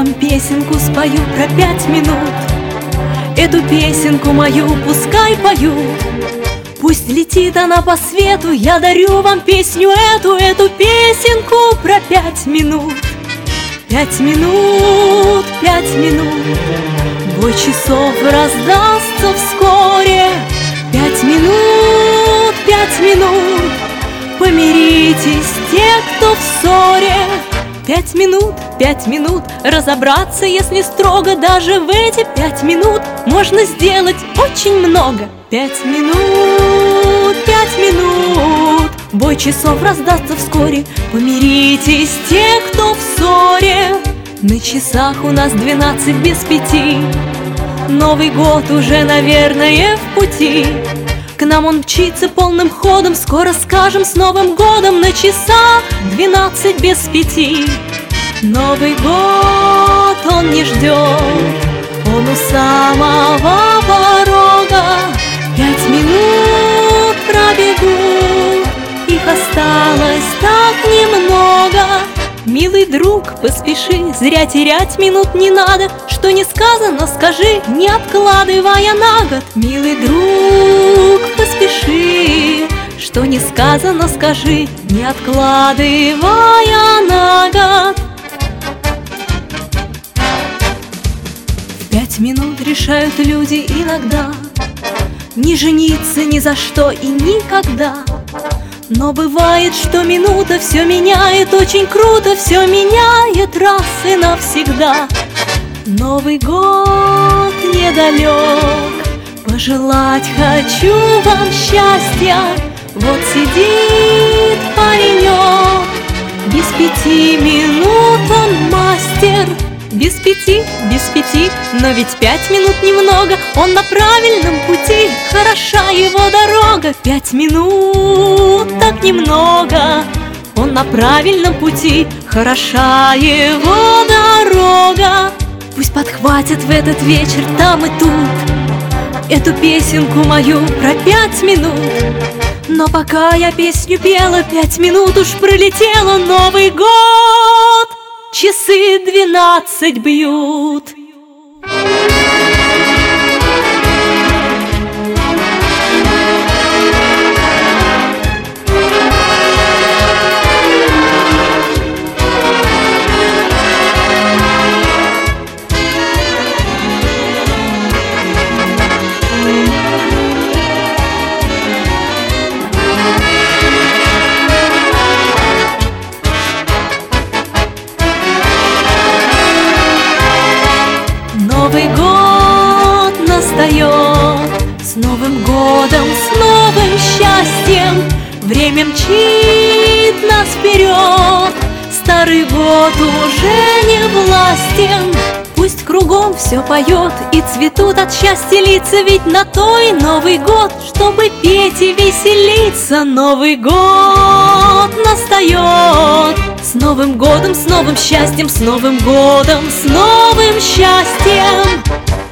вам песенку спою про 5 минут. Эту песенку мою пускай поют. Пусть летит она по свету, я дарю вам песню эту песенку про 5 минут. 5 минут, 5 минут, бой часов раздастся вскоре. 5 минут, 5 минут, помиритесь те, кто в ссоре. 5 минут, 5 минут, разобраться, если строго, даже в эти 5 минут можно сделать очень много. 5 минут, 5 минут, бой часов раздастся вскоре. Помиритесь те, кто в ссоре. На часах у нас 12 без 5. Новый год уже, наверное, в пути. К нам он мчится полным ходом, скоро скажем с Новым годом. На часах 12 без 5. Новый год он не ждет, он у самого порога. 5 минут пробегут, их осталось так немного. Милый друг, поспеши, зря терять минут не надо. Что не сказано, скажи, не откладывая на год. Милый друг, поспеши, что не сказано, скажи, не откладывая на год. В 5 минут решают люди иногда не жениться ни за что и никогда. Но бывает, что минута все меняет, очень круто все меняет раз и навсегда. Новый год недалек, пожелать хочу вам счастья. Вот сидит паренек, без 5 минут он мастер. Без 5, но ведь 5 минут немного, он на правильном пути, хороша его дорога. 5 минут так немного, он на правильном пути, хороша его дорога. Пусть подхватят в этот вечер там и тут эту песенку мою про 5 минут. Но пока я песню пела, 5 минут уж пролетело. Новый год, часы 12 бьют. Новый год настает, с Новым годом, с новым счастьем. Время мчит нас вперед, старый год уже не властен. Пусть кругом все поет и цветут от счастья лица, ведь на то и Новый год, чтобы петь и веселиться. Новый год настает, с Новым годом, с новым счастьем, с Новым годом, с новым счастьем.